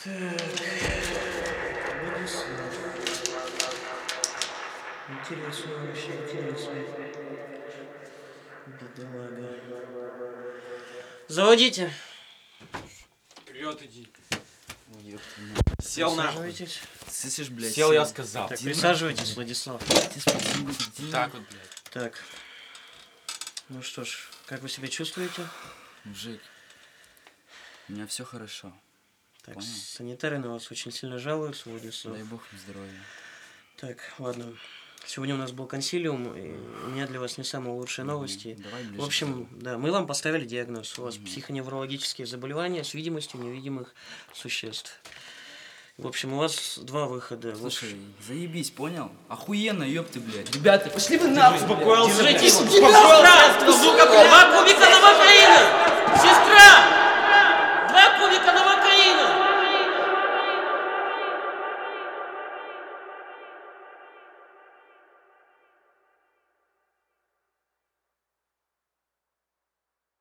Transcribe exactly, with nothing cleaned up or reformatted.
Так, Владислав. Интересно, вообще интересно. Бедолага. Заводите. Вперед иди. Ой, ёпта, ну. Сел нахуй. Присаживайтесь. Слышишь, блядь? Сел, я сказал. Так, Иди присаживайтесь, нахуй. Владислав. Ты спасибо, иди. Так вот, блядь. Так. Ну что ж, как вы себя чувствуете? Мужик, у меня все хорошо. Так, Понял. санитары на вас очень сильно жалуются, Владислав. Дай бог им здоровья. Так, ладно. Сегодня у нас был консилиум, и у меня для вас не самые лучшие новости. Давай ближе. В общем, да, мы вам поставили диагноз. У вас Мгм. психоневрологические заболевания с видимостью невидимых существ. В общем, у вас два выхода. Слушай, заебись, понял? Охуенно, ёпты, блядь. Ребята, пошли вы нахуй, Успокоился, блядь. блядь. Держите, Успокоился. Сестра! Два кубика на машину! Сестра!